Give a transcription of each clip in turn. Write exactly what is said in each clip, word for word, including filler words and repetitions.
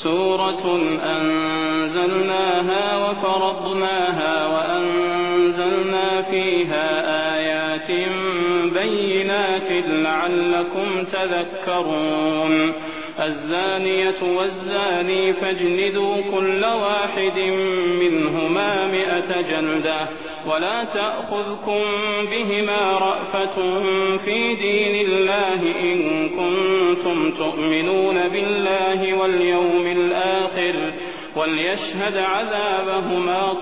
سورة أنزلناها وفرضناها وأنزلنا فيها آيات بينات لعلكم تذكرون الزانية والزاني فاجلدوا كل واحد منهما مئة جلدة ولا تأخذكم بهما رأفة في دين الله إن كنتم تؤمنون بالله واليوم الآخر وليشهد عذابهما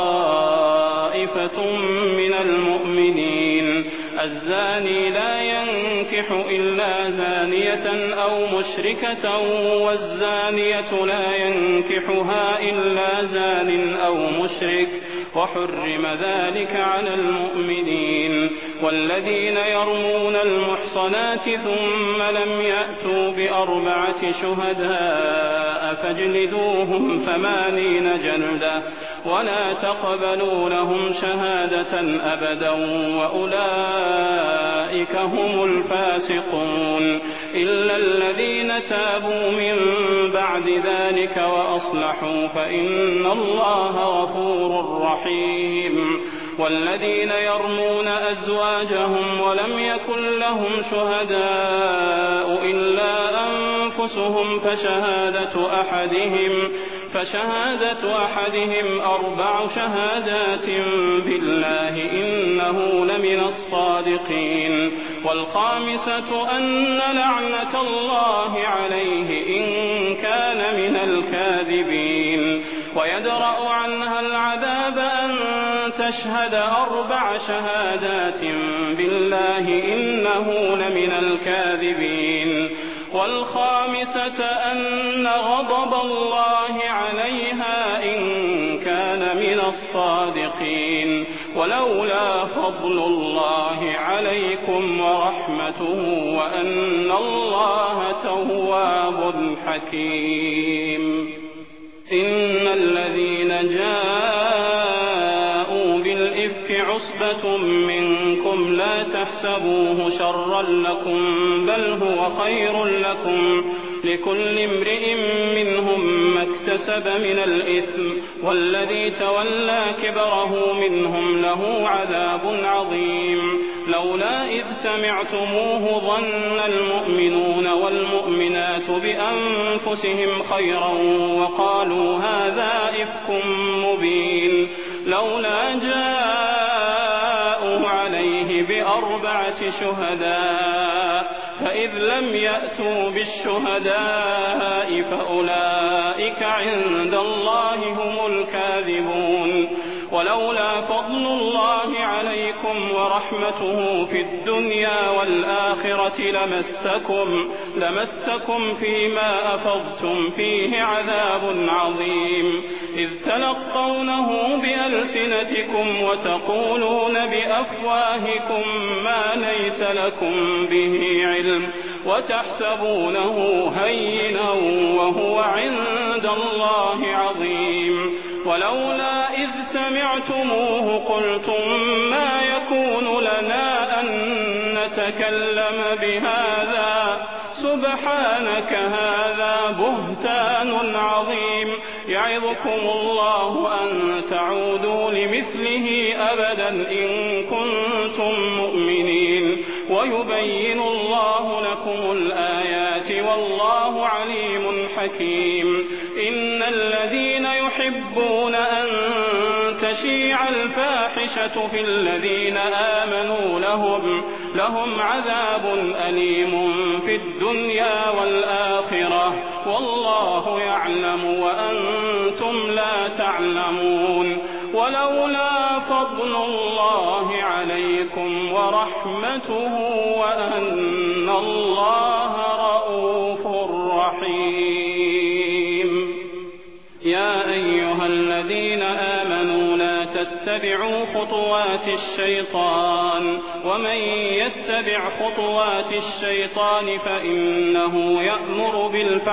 طائفة من المؤمنين الزاني لا ينكح إلا زانية أو مشركة والزانية لا ينكحها إلا زان أو مشرك وحرم ذلك على المؤمنين والذين يرمون المحصنات ثم لم يأتوا بأربعة شهداء فاجلدوهم ثمانين جلدة ولا تقبلوا لهم شهادة أبدا وأولئك هم الفاسقون إلا الذين تابوا من بعد ذلك وأصلحوا فإن الله غفور رحيم والذين يرمون أزواجهم ولم يكن لهم شهداء إلا أنفسهم فشهادة أحدهم فشهادة أحدهم أربع شهادات بالله إنه لمن الصادقين والخامسة أن لعنة الله عليه إن كان من الكاذبين ويدرأ عنها العذاب أن تشهد أربع شهادات بالله إنه لمن الكاذبين والخامسة أن غضب الله عليها إن كان من الصادقين ولولا فضل الله عليكم ورحمته وأن الله تواب حكيم إن الذين جاءوا بالإفك عصبة منكم لا تحسبوه شرا لكم بل هو خير لكم لكل امرئ منهم ما اكتسب من الإثم والذي تولى كبره منهم له عذاب عظيم لولا إذ سمعتموه ظن المؤمنون والمؤمنات بأنفسهم خيرا وقالوا هذا إفك مبين لولا جاءوا عليه بأربعة شهداء فإذ لم يأتوا بالشهداء فأولئك عند الله هم الكاذبون ولولا فضل الله عليكم ورحمته في الدنيا والآخرة لمسكم, لمسكم فيما أفضتم فيه عذاب عظيم إذ تلقونه بألسنتكم وتقولون بأفواهكم ما ليس لكم به علم وتحسبونه هينا وهو عند الله عظيم ولولا إذ سمعتموه قلتم ما يكون لنا أن نتكلم بهذا سبحانك هذا بهتان عظيم يعظكم الله أن تعودوا لمثله أبدا إن كنتم مؤمنين ويبين الله لكم الآيات والله عليم حكيم إن الذين يحبون أن تشيع الفاحشة في الذين آمنوا لهم, لهم عذاب أليم في الدنيا والآخرة والله يعلم وأنتم لا تعلمون ولولا فضل الله عليكم ورحمته وأن الله رؤوف رحيم يا أيها الذين آمنوا لا تتبعوا خطوات الشيطان ومن يتبع خطوات الشيطان فإنه يأمر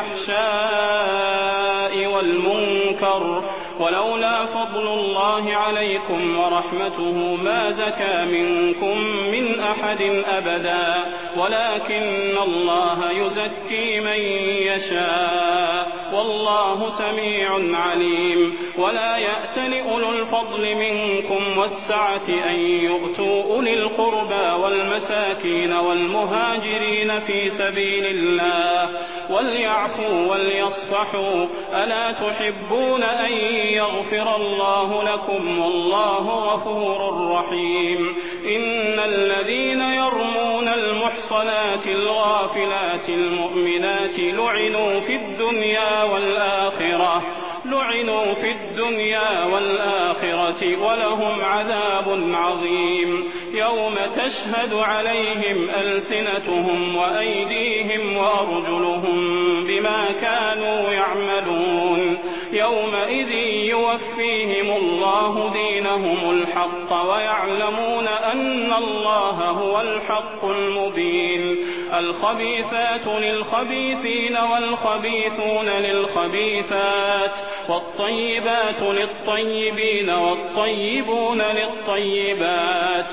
بالفحشاء والمنكر ولولا فضل الله عليكم ورحمته ما زكى منكم من أحد أبدا ولكن الله يزكي من يشاء والله سميع عليم. ولا يأتل أولو الفضل منكم والسعة أن يؤتوا أولي القربى والمساكين والمهاجرين في سبيل الله وليعفوا وليصفحوا ألا تحبون أن يغفر الله لكم والله غفور رحيم. إن الذين يرمون المحصنات الغافلات المؤمنات لعنوا في الدنيا والآخرة لعنوا في الدنيا والآخرة ولهم عذاب عظيم. يوم تشهد عليهم ألسنتهم وأيديهم وأرجلهم بما كانوا يعملون. يومئذ يوفيهم الله دينهم الحق ويعلمون أن الله هو الحق المبين. الخبيثات للخبيثين والخبيثون للخبيثات والطيبات للطيبين والطيبون للطيبات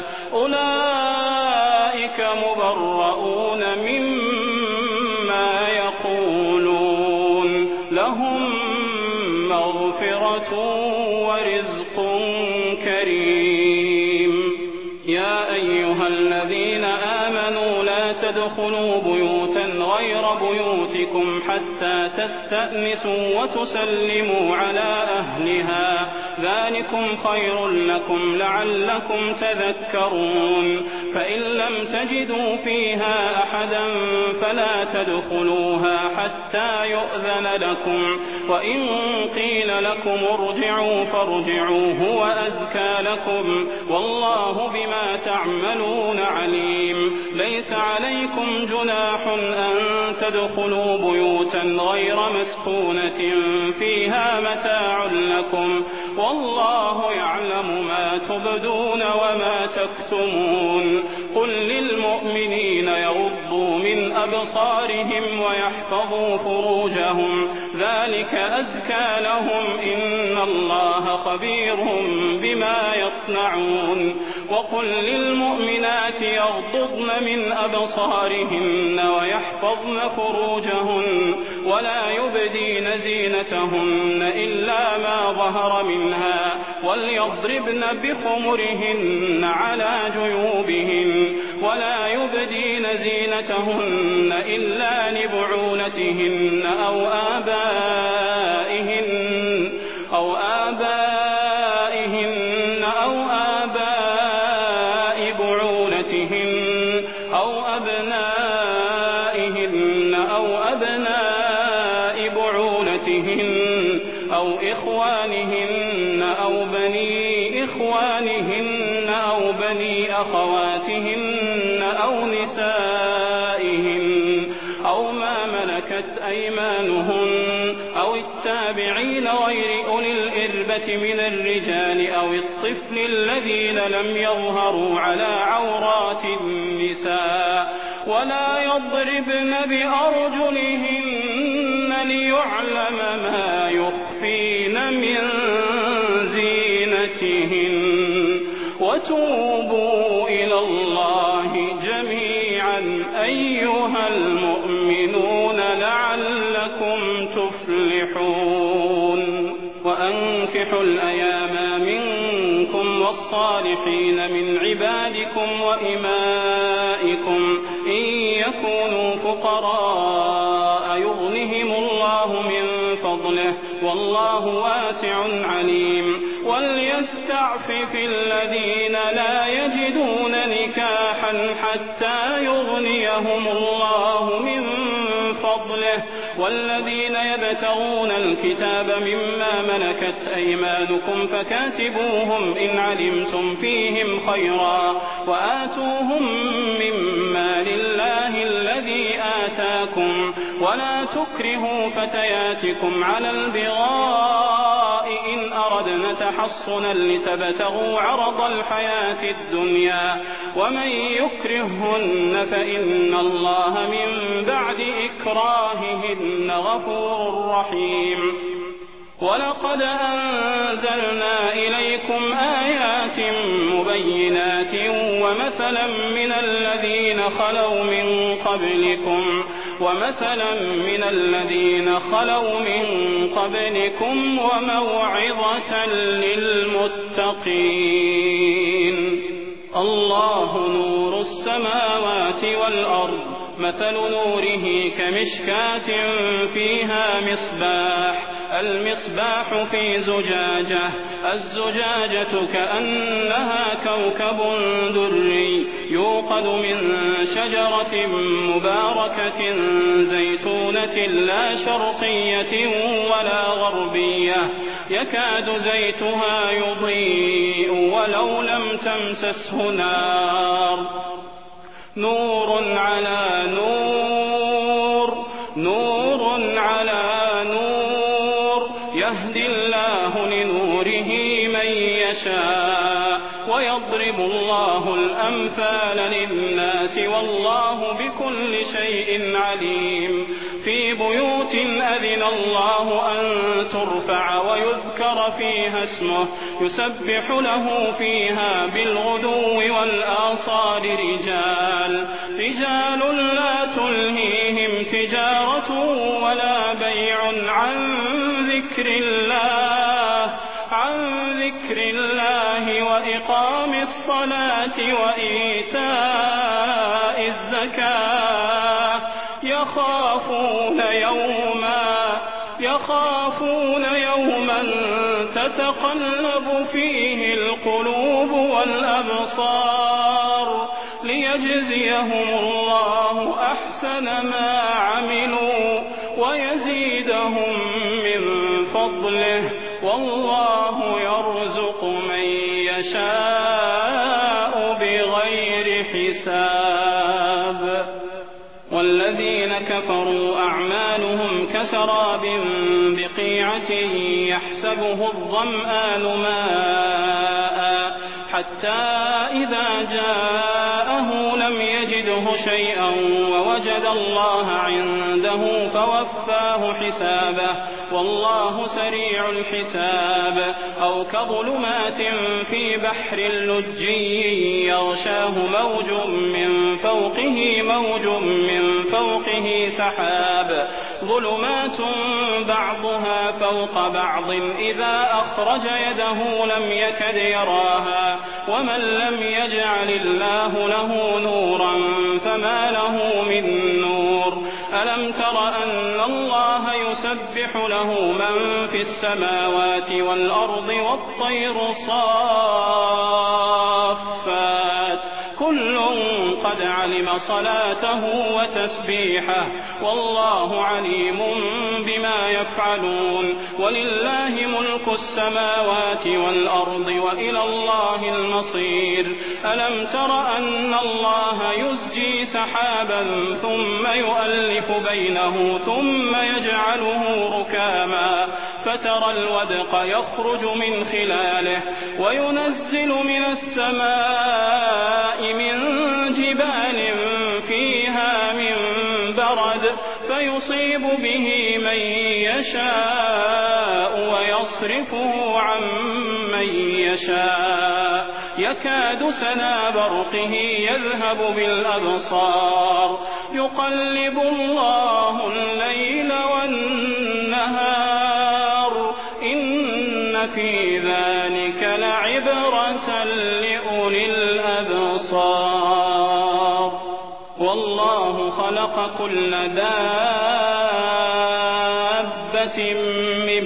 أولئك مبرؤون مما يقولون لهم مغفرة ورزق كريم. يا أيها الذين آمنوا لا تدخلوا بيوتا غير بيوتكم حتى تستأنسوا وتسلموا على أهلها ذلكم خير لكم لعلكم تذكرون. فإن لم تجدوا فيها أحدا فلا تدخلوها حتى يؤذن لكم وإن قيل لكم ارجعوا فارجعوا هو أزكى لكم والله بما تعملون عليم. ليس عليكم جناح أن تدخلوا بيوتا غير مسكونة فيها متاع لكم والله يعلم ما تبدون وما تكتمون. قل للمؤمنين يغضوا من أبصارهم ويحفظوا فروجهم ذلك أزكى لهم إن الله خبير بما يصنعون. وقل للمؤمنات يغضضن من أبصارهن ويحفظن فروجهن ولا يبدين زينتهن إلا ما ظهر منها وليضربن بخمرهن على جيوبهن ولا يبدين زينتهن إلا لبعولتهن أو آبائهن أو آبائهن أو آباء بعولتهن أو أبنائهن أو أبناء بعولتهن أو إخوانهن أو بني إخوانهن أو بني أخواتهن أو نسائهن أو ما ملكت أيمانهن أو التابعين غير أولي الإربة من الرجال أو الطفل الذين لم يظهروا على عورات النساء ولا يضربن بأرجلهن ليعلم ما يخفين من زينتهن. وتوبوا إلى الله جميعا أيها المؤمنون لعلكم تفلحون. وأنكحوا الأيام منكم والصالحين من عبادكم وإمائكم إن يكونوا فقراء يغنهم الله من فضله والله واسع عليم. وليستعفف الذين لا يجدون نكاحا حتى يغنيهم الله من فضله والذين يبتغون الكتاب مما ملكت أيمانكم فكاتبوهم إن علمتم فيهم خيرا وآتوهم مما لله الذي آتاكم ولا تكرهوا فتياتكم على البغاء إن أردنا تحصنا لتبتغوا عرض الحياة الدنيا ومن يكرههن فإن الله من بعد إكراههن غفور رحيم. ولقد أنزلنا إليكم آيات مبينات ومثلا من الذين خلوا من قبلكم ومثلا من الذين خلوا من قبلكم وموعظة للمتقين. الله نور السماوات والأرض، مثل نوره كمشكاة فيها مصباح، المصباح في زجاجة، الزجاجة كأنها كوكب دري يوقد من شجرة مباركة زيتونة لا شرقية ولا غربية، يكاد زيتها يضيء ولو لم تمسسه نار، نور على نور، نور على نور، يهدي الله لنوره من يشاء ويضرب الله الأمثال للناس والله بكل شيء عليم. في بيوت أذن الله أن ترفع ويذكر فيها اسمه يسبح له فيها بالغدو والآصال رجال رجال لا تلهيهم تجارة ولا بيع عن ذكر الله عن ذكر الله وإقام الصلاة وإيتاء الزكاة يخافون يوما يخافون يوما تتقلب فيه القلوب والأبصار ليجزيهم الله أحسن ما عملوا ويزيدهم من فضله والله يرزق من يشاء بغير حساب. والذين كفروا أعمالهم كسراب بقيعة يحسبه الظمآن ماء حتى إذا جاءه لم يجده شيئا ووجد الله عنده فوفاه حسابه والله سريع الحساب. أو كظلمات في بحر لجي يغشاه موج من فوقه موج من فوقه سحاب ظلمات بعضها فوق بعض إذا أخرج يده لم يكد يراها ومن لم يجعل الله له نورا فما له من نور. ألم تر أن الله يسبح له من في السماوات والأرض والطير صافات كل قد علم صلاته وتسبيحه والله عليم بما يفعلون. ولله ملك السماوات والأرض وإلى الله المصير. ألم تر أن الله يزجي سحابا ثم يؤلف بينه ثم يجعله ركاما فترى الودق يخرج من خلاله وينزل من السماء من جبال فيها من برد فيصيب به من يشاء ويصرفه عن من يشاء يكاد سنا برقه يذهب بالأبصار يقلب الله الليل والنهار إن في ذلك لعبرة لأولي الأبصار. والله خلق كل دابة من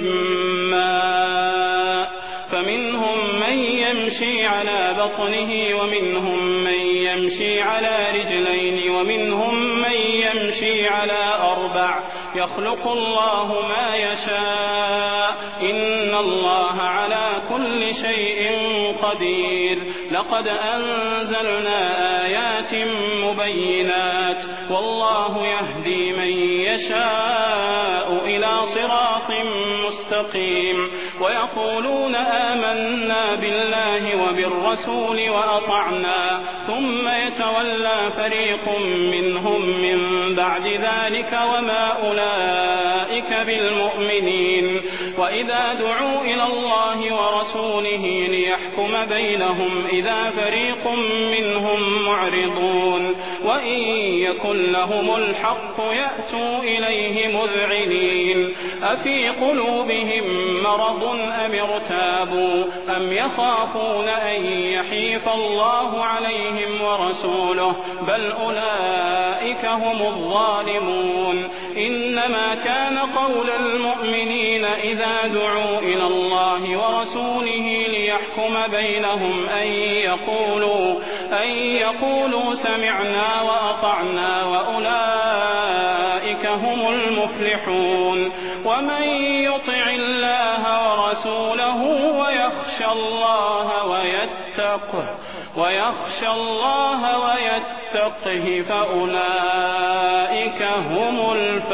ماء فمنهم من يمشي على بطنه ومنهم من يمشي على رجلين ومنهم من يمشي على أربع يخلق الله ما يشاء إن الله على كل شيء قدير. لقد أنزلنا آيات مبينات والله يهدي من يشاء إلى صراط مستقيم. ويقولون آمنا بالله وبالرسول وأطعنا ثم يتولى فريق منهم من بعد ذلك وما أولئك بالمؤمنين. وإذا دعوا إلى الله ورسوله ليحكم بينهم إذا فريق منهم معرضون وإن يكن لهم الحق يأتوا إليه مذعنين أفي قلوبهم مرض أم ارتابوا أم يخافون أن يحيف الله عليهم ورسوله بل أولئك هم الظالمون إنما كان قول المؤمنين إذا دعوا إلى الله ورسوله ليحكم بينهم أن يقولوا, أن يقولوا سمعنا وأطعنا وأولئك هم المفلحون ومن يطع الله ورسوله ويخشى الله ويتقه ويخشى الله ويتقه فأولئك هم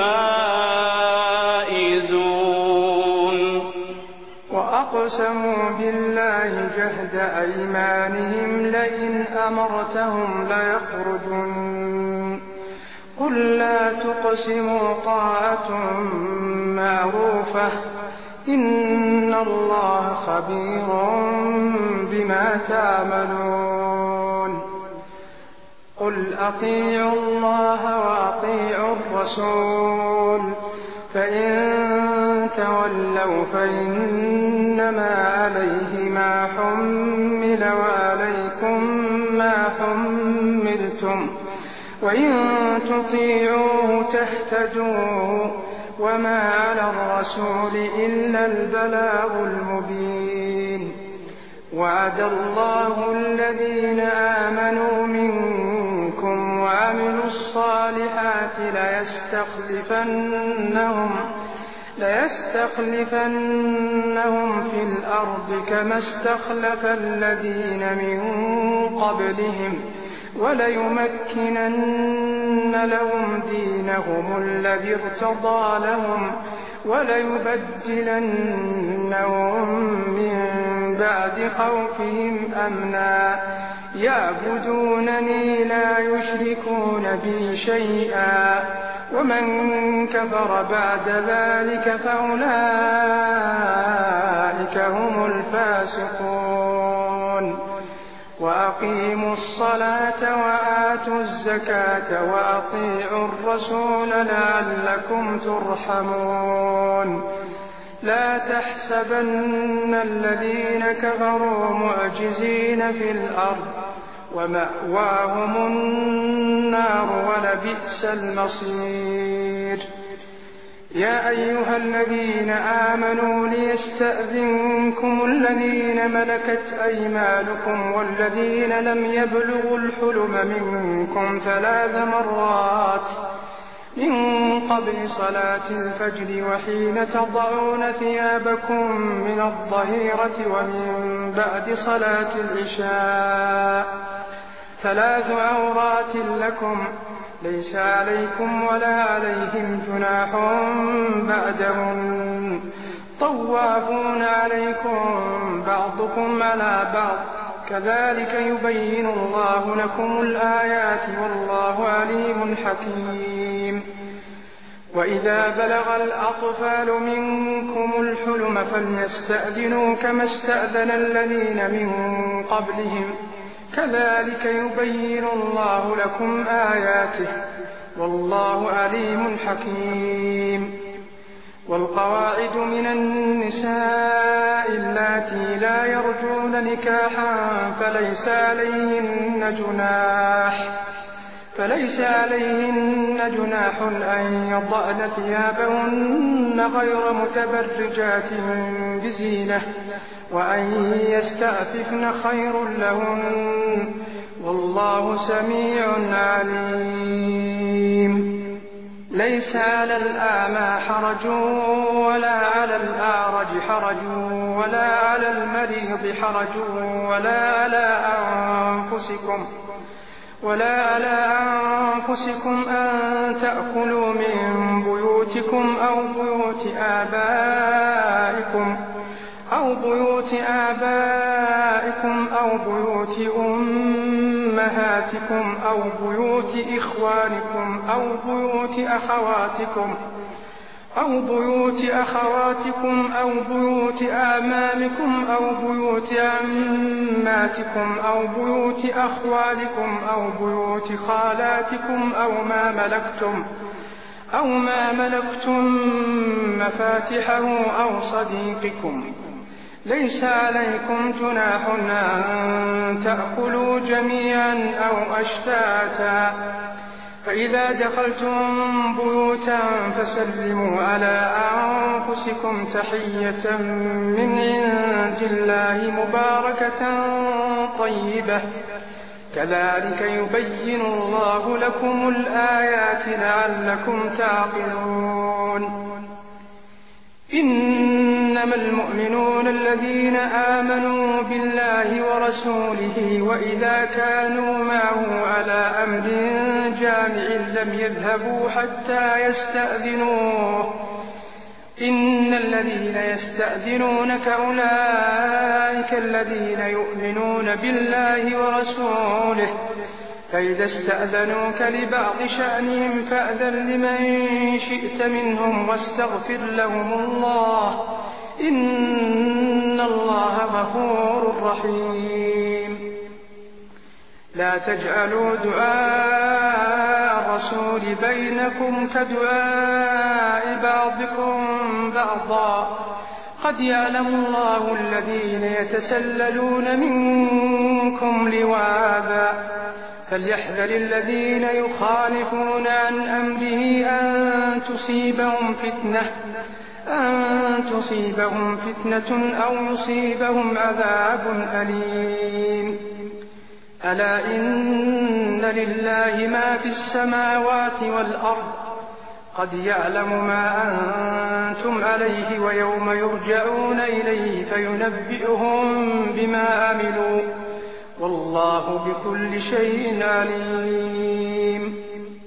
الفائزون. وأقسموا بالله جهد أيمانهم لئن أمرتهم ليخرجن قل لا تقسموا طاعة معروفة إن الله خبير بما تعملون قل أطيعوا الله وأطيعوا الرسول فإن تولوا فإنما عليه ما حمل وعليكم ما حملتم وإن تطيعوه تهتدوا وما على الرسول إلا البلاغ المبين وعد الله الذين آمنوا منكم وعملوا الصالحات ليستخلفنهم ليستخلفنهم في الأرض كما استخلف الذين من قبلهم وليمكنن لهم دينهم الذي ارتضى لهم وليبدلنهم من بعد خوفهم أمنا يعبدونني لا يشركون بي شيئا ومن كفر بعد ذلك فأولئك هم الفاسقون وأقيموا الصلاة وآتوا الزكاة وأطيعوا الرسول لعلكم ترحمون لا تحسبن الذين كفروا معجزين في الأرض ومأواهم النار ولبئس المصير يا أيها الذين آمنوا ليستأذنكم الذين ملكت أيمانكم والذين لم يبلغوا الحلم منكم ثلاث مرات من قبل صلاة الفجر وحين تضعون ثيابكم من الظهيرة ومن بعد صلاة العشاء ثلاث عورات لكم ليس عليكم ولا عليهم جناح بعدهم طوافون عليكم بعضكم على بعض كذلك يبين الله لكم الآيات والله عليم حكيم وإذا بلغ الأطفال منكم الحلم فليستأذنوا كما استأذن الذين من قبلهم كذلك يبين الله لكم آياته والله عليم حكيم والقواعد من النساء اللاتي لا يرجون نكاحا فليس عليهن جناح فليس عليهن جناح أن يضعن ثيابهن غير متبرجات بزينة وأن يستعففن خير لهن والله سميع عليم ليس على الأعمى حرج ولا على الأعرج حرج ولا على المريض حرج ولا على أنفسكم ولا على أنفسكم أن تأكلوا من بيوتكم أو بيوت آبائكم أو بيوت آبائكم أو بيوت أمهاتكم أو بيوت إخوانكم أو بيوت أخواتكم أو بيوت أخواتكم أو بيوت آمامكم أو بيوت عماتكم أو بيوت أخوالكم أو بيوت خالاتكم أو ما ملكتم أو ما ملكتم مفاتحه أو صديقكم. ليس عليكم جناح أن تأكلوا جميعا أو أشتاتا، فإذا دخلتم بيوتا فسلموا على أنفسكم تحية من عند الله مباركة طيبة، كذلك يبين الله لكم الآيات لعلكم تعقلون. إنما المؤمنون الذين آمنوا بالله ورسوله وإذا كانوا معه على أمر جامع لم يذهبوا حتى يستأذنوه. إن الذين يستأذنونك أولئك الذين يؤمنون بالله ورسوله، فإذا استأذنوك لبعض شأنهم فأذن لمن شئت منهم واستغفر لهم الله، إن الله غفور رحيم. لا تجعلوا دعاء الرسول بينكم كدعاء بعضكم بعضا، قد يعلم الله الذين يتسللون منكم لواذا، فليحذر الذين يخالفون عن أمره أن تصيبهم فتنة أن تصيبهم فتنة أو يصيبهم عذاب أليم. ألا إن لله ما في السماوات والأرض، قد يعلم ما أنتم عليه ويوم يرجعون إليه فينبئهم بما عملوا، والله بكل شيء عليم.